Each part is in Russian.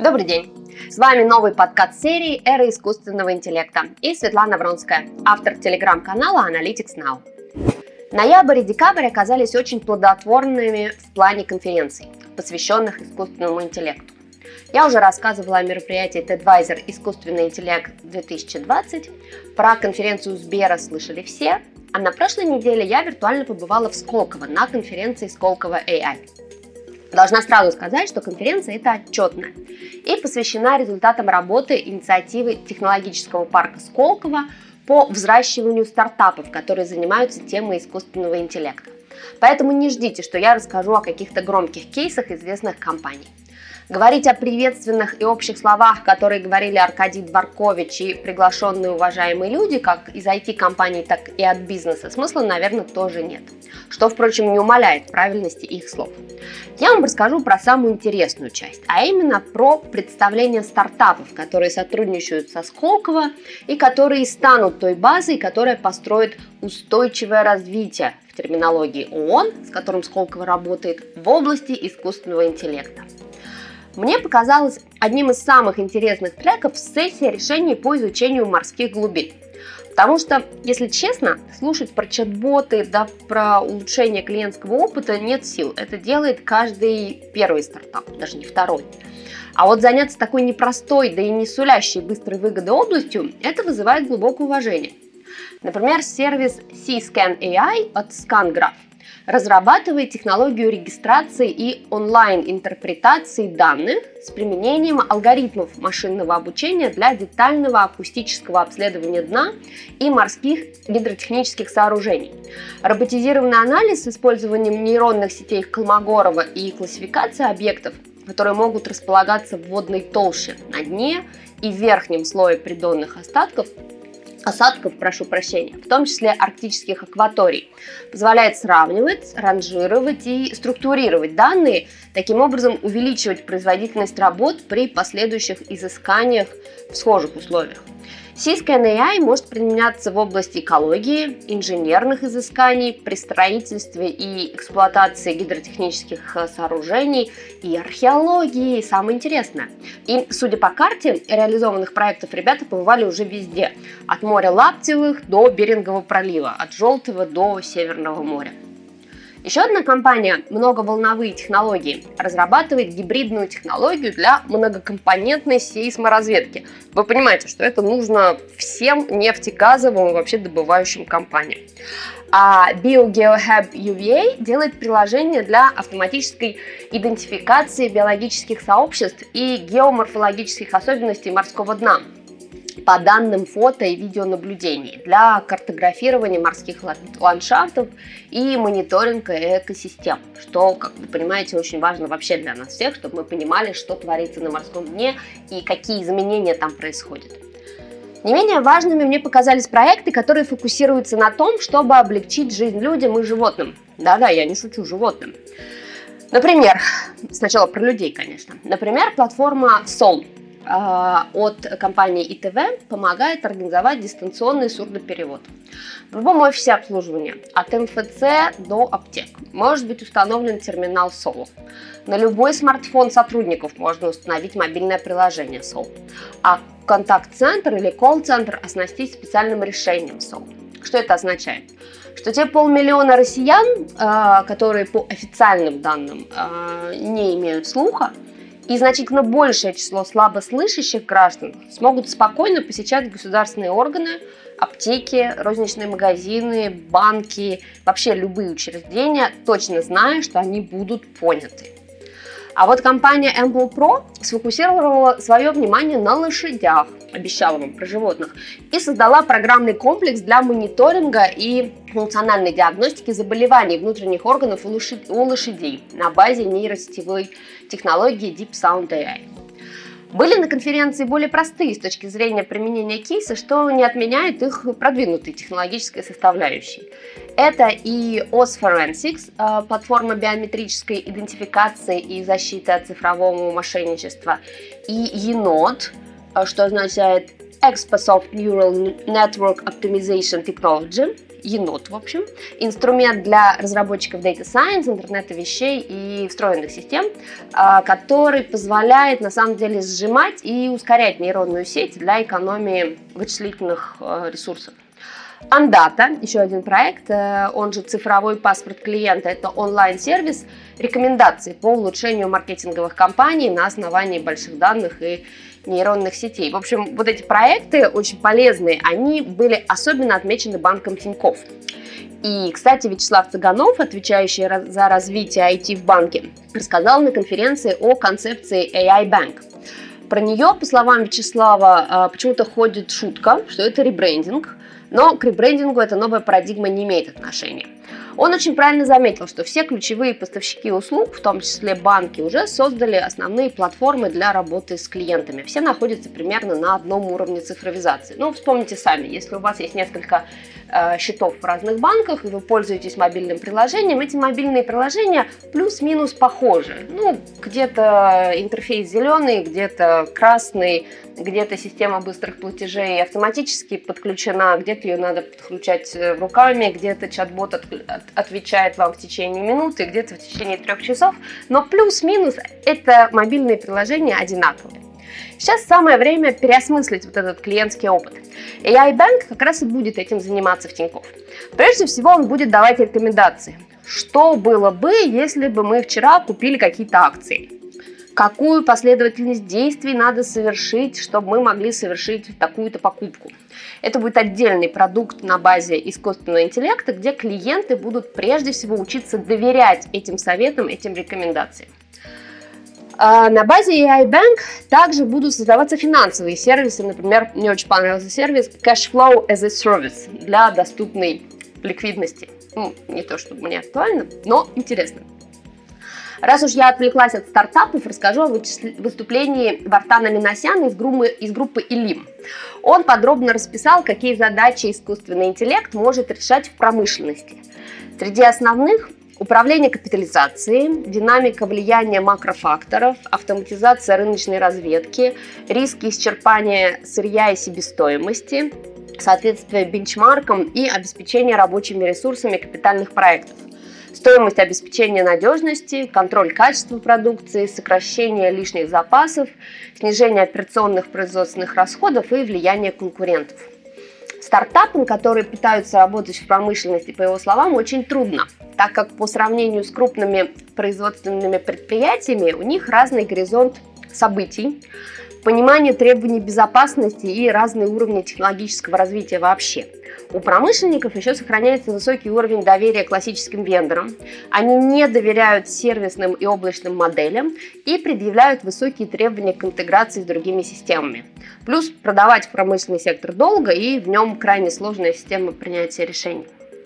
Добрый день! С вами новый подкаст серии «Эра искусственного интеллекта» и Светлана Вронская, автор телеграм-канала Analytics Now. Ноябрь и декабрь оказались очень плодотворными в плане конференций, посвященных искусственному интеллекту. Я уже рассказывала о мероприятии TEDvisor «Искусственный интеллект 2020», про конференцию Сбера слышали все, а на прошлой неделе я виртуально побывала в Сколково на конференции Сколково AI. Должна сразу сказать, что конференция эта отчетная и посвящена результатам работы инициативы технологического парка Сколково по взращиванию стартапов, которые занимаются темой искусственного интеллекта. Поэтому не ждите, что я расскажу о каких-то громких кейсах известных компаний. Говорить о приветственных и общих словах, которые говорили Аркадий Дворкович и приглашенные уважаемые люди, как из IT-компаний, так и от бизнеса, смысла, наверное, тоже нет. Что, впрочем, не умаляет правильности их слов. Я вам расскажу про самую интересную часть, а именно про представление стартапов, которые сотрудничают со Сколково и которые станут той базой, которая построит устойчивое развитие в терминологии ООН, с которым Сколково работает, в области искусственного интеллекта. Мне показалось одним из самых интересных треков сессия решений по изучению морских глубин. Потому что, если честно, слушать про чат-боты, да про улучшение клиентского опыта нет сил. Это делает каждый первый стартап, даже не второй. А вот заняться такой непростой, да и не сулящей быстрой выгоды областью, это вызывает глубокое уважение. Например, сервис C-Scan AI от ScanGraph разрабатывает технологию регистрации и онлайн-интерпретации данных с применением алгоритмов машинного обучения для детального акустического обследования дна и морских гидротехнических сооружений. Роботизированный анализ с использованием нейронных сетей Колмогорова и классификация объектов, которые могут располагаться в водной толще, на дне и в верхнем слое придонных осадков, в том числе арктических акваторий, позволяет сравнивать, ранжировать и структурировать данные, таким образом увеличивать производительность работ при последующих изысканиях в схожих условиях. C-Scan AI может применяться в области экологии, инженерных изысканий, при строительстве и эксплуатации гидротехнических сооружений и археологии, и самое интересное. И, судя по карте реализованных проектов, ребята побывали уже везде, от моря Лаптевых до Берингового пролива, от Желтого до Северного моря. Еще одна компания «Многоволновые технологии» разрабатывает гибридную технологию для многокомпонентной сейсморазведки. Вы понимаете, что это нужно всем нефтегазовым и вообще добывающим компаниям. А BioGeoHub UVA делает приложение для автоматической идентификации биологических сообществ и геоморфологических особенностей морского дна по данным фото и видеонаблюдений для картографирования морских ландшафтов и мониторинга экосистем, что, как вы понимаете, очень важно вообще для нас всех, чтобы мы понимали, что творится на морском дне и какие изменения там происходят. Не менее важными мне показались проекты, которые фокусируются на том, чтобы облегчить жизнь людям и животным. Да-да, я не шучу, животным. Например, сначала про людей, конечно. Например, платформа Sol от компании ИТВ помогает организовать дистанционный сурдоперевод. В любом офисе обслуживания, от МФЦ до аптек, может быть установлен терминал Sol. На любой смартфон сотрудников можно установить мобильное приложение Sol. А контакт-центр или колл-центр оснастить специальным решением Sol. Что это означает? Что те 500 000 россиян, которые по официальным данным не имеют слуха, и значительно большее число слабослышащих граждан смогут спокойно посещать государственные органы, аптеки, розничные магазины, банки, вообще любые учреждения, точно зная, что они будут поняты. А вот компания Ample Pro сфокусировала свое внимание на лошадях, обещала вам про животных, и создала программный комплекс для мониторинга и функциональной диагностики заболеваний внутренних органов у лошадей на базе нейросетевой технологии Deep Sound AI. Были на конференции более простые с точки зрения применения кейса, что не отменяет их продвинутой технологической составляющей. Это и OS Forensics, платформа биометрической идентификации и защиты от цифрового мошенничества, и Енот, что означает Exposoft Neural Network Optimization Technology, енот, в общем, инструмент для разработчиков Data Science, интернета вещей и встроенных систем, который позволяет на самом деле сжимать и ускорять нейронную сеть для экономии вычислительных ресурсов. Андата, еще один проект, он же цифровой паспорт клиента, это онлайн-сервис рекомендаций по улучшению маркетинговых кампаний на основании больших данных и нейронных сетей. В общем, вот эти проекты очень полезные, они были особенно отмечены банком Тинькофф. И, кстати, Вячеслав Цыганов, отвечающий за развитие IT в банке, рассказал на конференции о концепции AI Bank. Про нее, по словам Вячеслава, почему-то ходит шутка, что это ребрендинг, но к ребрендингу эта новая парадигма не имеет отношения. Он очень правильно заметил, что все ключевые поставщики услуг, в том числе банки, уже создали основные платформы для работы с клиентами. Все находятся примерно на одном уровне цифровизации. Ну, вспомните сами, если у вас есть несколько счетов в разных банках, и вы пользуетесь мобильным приложением, эти мобильные приложения плюс-минус похожи. Ну, где-то интерфейс зеленый, где-то красный, где-то система быстрых платежей автоматически подключена, где-то ее надо подключать руками, где-то чат-бот отвечает вам в течение минуты, где-то в течение 3 часов, но плюс-минус это мобильные приложения одинаковые. Сейчас самое время переосмыслить вот этот клиентский опыт. AI Bank как раз и будет этим заниматься в Тинькофф. Прежде всего он будет давать рекомендации. Что было бы, если бы мы вчера купили какие-то акции? Какую последовательность действий надо совершить, чтобы мы могли совершить такую-то покупку? Это будет отдельный продукт на базе искусственного интеллекта, где клиенты будут прежде всего учиться доверять этим советам, этим рекомендациям. На базе AI Bank также будут создаваться финансовые сервисы. Например, мне очень понравился сервис Cashflow as a Service для доступной ликвидности. Ну, не то чтобы мне актуально, но интересно. Раз уж я отвлеклась от стартапов, расскажу о выступлении Вартана Минасяна из группы Илим. Он подробно расписал, какие задачи искусственный интеллект может решать в промышленности. Среди основных – управление капитализацией, динамика влияния макрофакторов, автоматизация рыночной разведки, риски исчерпания сырья и себестоимости, соответствие бенчмаркам и обеспечение рабочими ресурсами капитальных проектов. Стоимость обеспечения надежности, контроль качества продукции, сокращение лишних запасов, снижение операционных производственных расходов и влияние конкурентов. Стартапам, которые пытаются работать в промышленности, по его словам, очень трудно, так как по сравнению с крупными производственными предприятиями у них разный горизонт событий, понимание требований безопасности и разные уровни технологического развития вообще. У промышленников еще сохраняется высокий уровень доверия классическим вендорам. Они не доверяют сервисным и облачным моделям и предъявляют высокие требования к интеграции с другими системами. Плюс продавать в промышленный сектор долго, и в нем крайне сложная система принятия решений.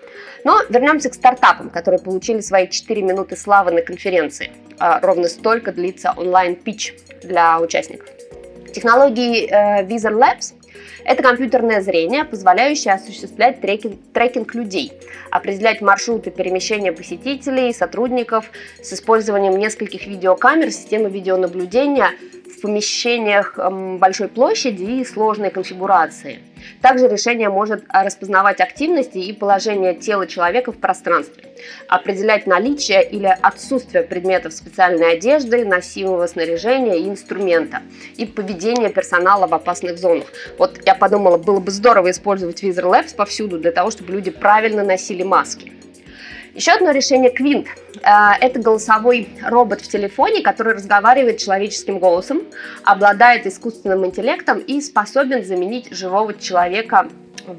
Но вернемся к стартапам, которые получили свои 4 минуты славы на конференции. Ровно столько длится онлайн-питч для участников. Технологии Wizard Labs – это компьютерное зрение, позволяющее осуществлять трекинг людей, определять маршруты перемещения посетителей, сотрудников с использованием нескольких видеокамер, системы видеонаблюдения в помещениях большой площади и сложной конфигурации. Также решение может распознавать активности и положение тела человека в пространстве, определять наличие или отсутствие предметов специальной одежды, носимого снаряжения и инструмента, и поведение персонала в опасных зонах. Вот я подумала, было бы здорово использовать Wizard Labs повсюду для того, чтобы люди правильно носили маски. Еще одно решение Quint. Это голосовой робот в телефоне, который разговаривает человеческим голосом, обладает искусственным интеллектом и способен заменить живого человека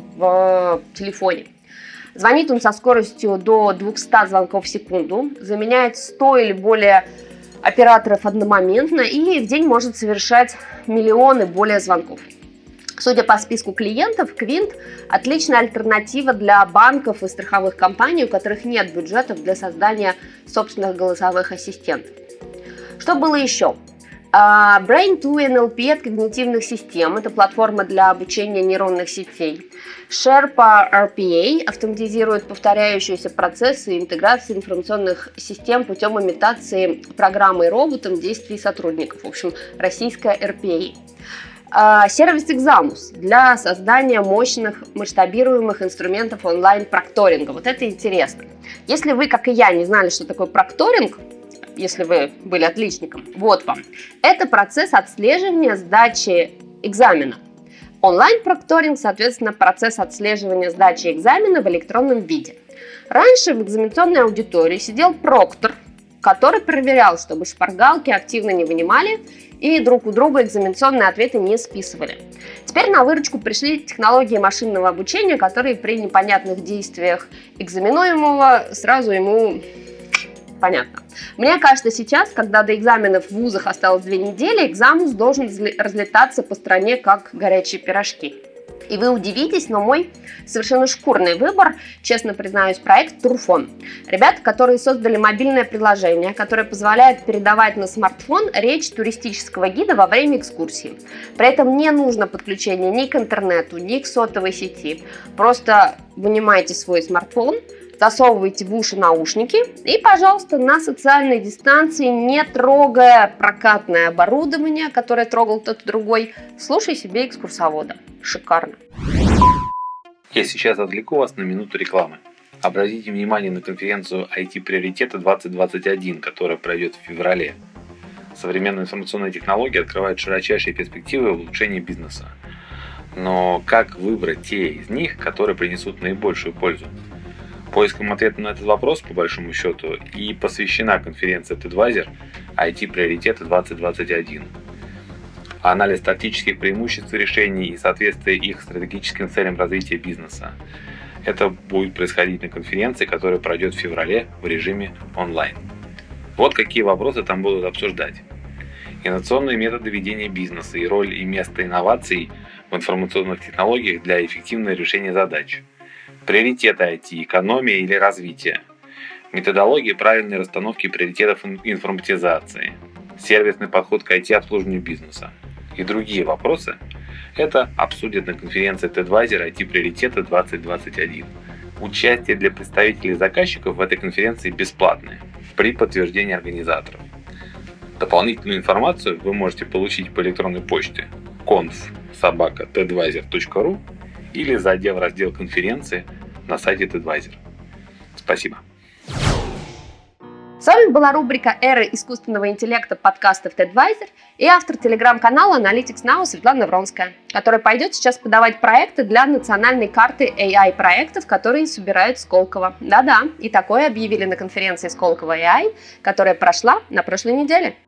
в телефоне. Звонит он со скоростью до 200 звонков в секунду, заменяет 100 или более операторов одномоментно и в день может совершать миллионы более звонков. Судя по списку клиентов, Quint – отличная альтернатива для банков и страховых компаний, у которых нет бюджетов для создания собственных голосовых ассистентов. Что было еще? Brain2 NLP от когнитивных систем – это платформа для обучения нейронных сетей. Sherpa RPA автоматизирует повторяющиеся процессы и интеграции информационных систем путем имитации программой роботом действий сотрудников. В общем, российская RPA. Сервис Examus для создания мощных масштабируемых инструментов онлайн-прокторинга. Вот это интересно. Если вы, как и я, не знали, что такое прокторинг, если вы были отличником, вот вам. Это процесс отслеживания сдачи экзамена. Онлайн-прокторинг, соответственно, процесс отслеживания сдачи экзамена в электронном виде. Раньше в экзаменационной аудитории сидел проктор, который проверял, чтобы шпаргалки активно не вынимали и друг у друга экзаменационные ответы не списывали. Теперь на выручку пришли технологии машинного обучения, которые при непонятных действиях экзаменуемого сразу ему понятно. Мне кажется, сейчас, когда до экзаменов в вузах осталось 2 недели, Examus должен разлетаться по стране, как горячие пирожки. И вы удивитесь, но мой совершенно шкурный выбор, честно признаюсь, проект Турфон. Ребята, которые создали мобильное приложение, которое позволяет передавать на смартфон речь туристического гида во время экскурсии. При этом не нужно подключение ни к интернету, ни к сотовой сети. Просто вынимайте свой смартфон, засовывайте в уши наушники и, пожалуйста, на социальной дистанции, не трогая прокатное оборудование, которое трогал кто-то другой, слушай себе экскурсовода. Шикарно. Я сейчас отвлеку вас на минуту рекламы. Обратите внимание на конференцию IT-приоритеты 2021, которая пройдет в феврале. Современные информационные технологии открывают широчайшие перспективы улучшения бизнеса. Но как выбрать те из них, которые принесут наибольшую пользу? Поиском ответа на этот вопрос, по большому счету, и посвящена конференция TEDvisor IT-приоритеты 2021. Анализ тактических преимуществ решений и соответствие их стратегическим целям развития бизнеса. Это будет происходить на конференции, которая пройдет в феврале в режиме онлайн. Вот какие вопросы там будут обсуждать. Инновационные методы ведения бизнеса и роль и место инноваций в информационных технологиях для эффективного решения задач. Приоритеты IT, экономия или развитие. Методология правильной расстановки приоритетов информатизации. Сервисный подход к IT-обслуживанию бизнеса. И другие вопросы это обсудят на конференции TEDvisor IT-приоритеты 2021. Участие для представителей заказчиков в этой конференции бесплатное при подтверждении организаторов. Дополнительную информацию вы можете получить по электронной почте conf@tedvisor.ru или зайдя в раздел конференции на сайте TEDvisor. Спасибо. С вами была рубрика «Эра искусственного интеллекта» подкастов TEDvisor и автор телеграм-канала Analytics Now Светлана Вронская, которая пойдет сейчас подавать проекты для национальной карты AI-проектов, которые собирает Сколково. Да-да, и такое объявили на конференции Сколково AI, которая прошла на прошлой неделе.